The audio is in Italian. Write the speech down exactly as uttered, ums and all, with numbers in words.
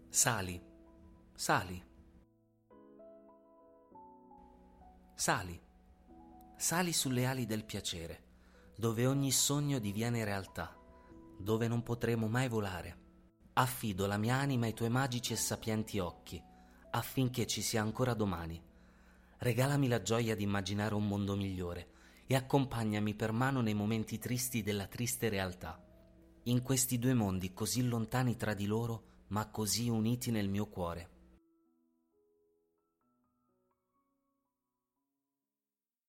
Sali, sali, sali, sali sulle ali del piacere, dove ogni sogno diviene realtà, dove non potremo mai volare. Affido la mia anima ai tuoi magici e sapienti occhi, affinché ci sia ancora domani. Regalami la gioia di immaginare un mondo migliore e accompagnami per mano nei momenti tristi della triste realtà. In questi due mondi così lontani tra di loro, ma così uniti nel mio cuore.